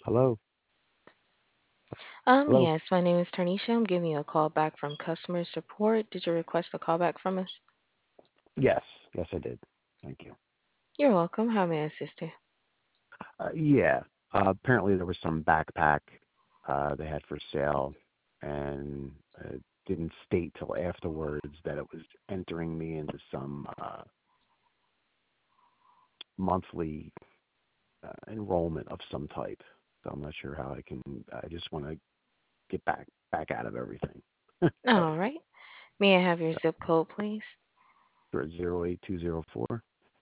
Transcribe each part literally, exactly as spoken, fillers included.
Hello? Um, Hello? yes, my name is Tarnisha. I'm giving you a call back from customer support. Did you request a call back from us? Yes. Yes, I did. Thank you. You're welcome. How may I assist you? Uh, yeah. Uh, apparently there was some backpack uh, they had for sale, and uh, didn't state till afterwards that it was entering me into some uh, monthly uh, enrollment of some type. So I'm not sure how I can. I just want to get back back out of everything. All right. May I have your zip code, please? For zero eight two zero four.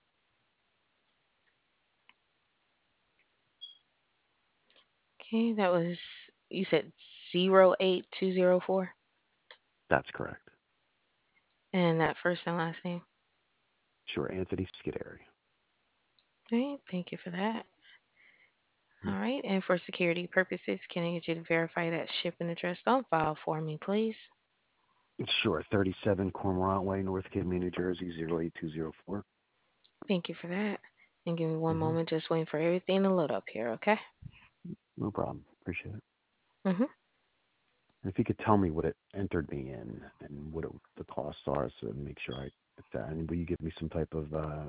Okay, that was, you said zero eight two zero four, That's correct. and that first and last name. Sure, Anthony Scuderi. All right, thank you for that. All right, and for security purposes, can I get you to verify that shipping address on file for me, please? Sure, thirty-seven Cormorant Way, North Kidney, New Jersey, zero eight two zero four. Thank you for that. And give me one Mm-hmm. moment, just waiting for everything to load up here, okay? No problem. Appreciate it. Mm-hmm. If you could tell me what it entered me in and what it, the costs are, so to make sure I get that. And will you give me some type of uh,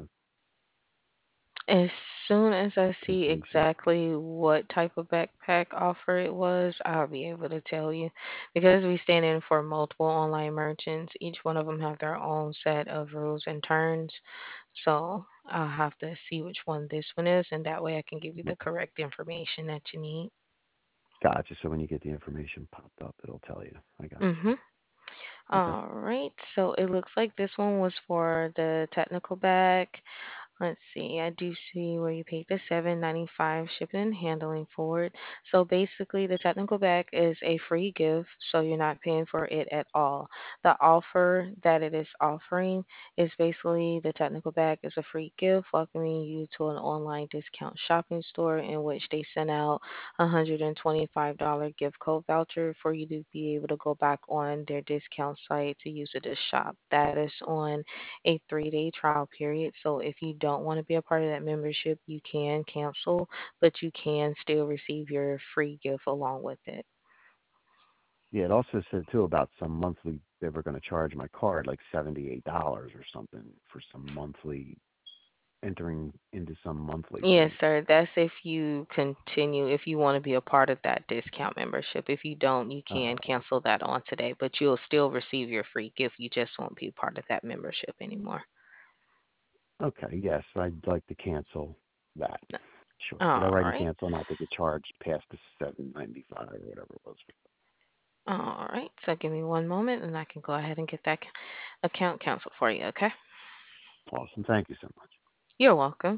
As soon as I see information? exactly what type of backpack offer it was, I'll be able to tell you. Because we stand in for multiple online merchants, each one of them have their own set of rules and terms. So I'll have to see which one this one is, and that way I can give you the correct information that you need. Gotcha. So when you get the information popped up, it'll tell you. I got Mm-hmm. you. Okay. All right. So it looks like this one was for the technical bag. Let's see. I do see where you paid the seven ninety five shipping and handling for it. So basically, the technical bag is a free gift, so you're not paying for it at all. The offer that it is offering is basically the technical bag is a free gift, welcoming you to an online discount shopping store in which they send out a one hundred twenty-five dollars gift code voucher for you to be able to go back on their discount site to use it to shop. That is on a three day trial period. So if you don't want to be a part of that membership, you can cancel, but you can still receive your free gift along with it. Yeah, it also said too about some monthly. They were going to charge my card like seventy-eight dollars or something for some monthly entering into some monthly Yes, thing. sir. That's if you continue, if you want to be a part of that discount membership. If you don't, you can Uh, cancel that on today, but you'll still receive your free gift. You just won't be part of that membership anymore. okay. Yes, I'd like to cancel that. Sure. Did I All write and right. cancel not to get charged past the seven ninety five or whatever it was? All right. So give me one moment and I can go ahead and get that ca- account canceled for you, okay? Awesome. Thank you so much. You're welcome.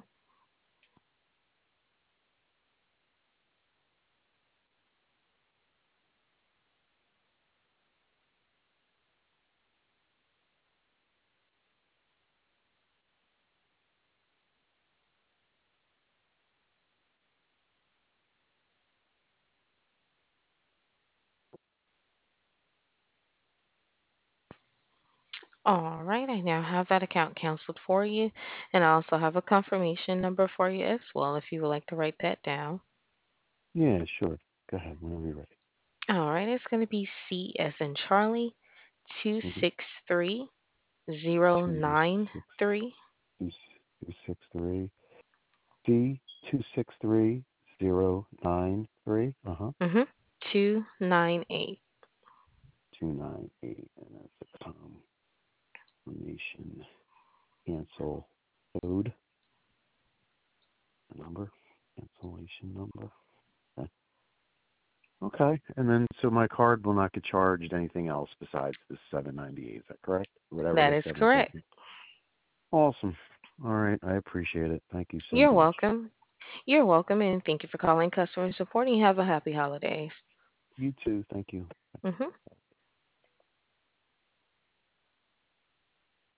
All right, I now have that account canceled for you, and I also have a confirmation number for you as well if you would like to write that down. Yeah, sure. Go ahead whenever you're ready. All right, it's going to be C as in Charlie, Mm-hmm. two six three zero Two nine six three. two two six three C two six three zero nine three. Uh huh. Mm-hmm. two nine eight. Two nine eight, and that's a combination cancel code number, cancellation number. Okay. Okay, and then so my card will not get charged anything else besides the seven ninety eight. Is that correct? Whatever That the is seven correct. something. Awesome. All right, I appreciate it. Thank you so You're much. welcome. You're welcome, and thank you for calling customer support, and you have a happy holidays. You too. Thank you. Mm-hmm.